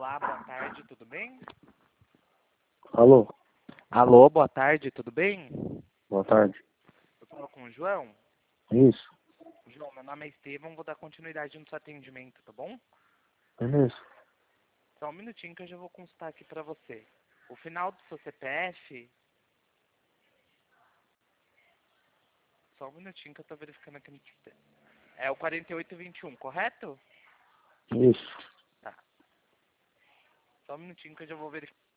Olá, boa tarde, tudo bem? Alô, Alô, boa tarde, tudo bem? boa tarde. Eu falo com o João. Isso, João, meu nome é Estevão, vou dar continuidade no seu atendimento, tá bom? beleza. Só um minutinho que eu já vou consultar aqui pra você. O final do seu CPF... Só um minutinho que eu tô verificando aqui no sistema. É o 4821, correto? Isso. Tá. Só um minutinho que eu já vou verificar.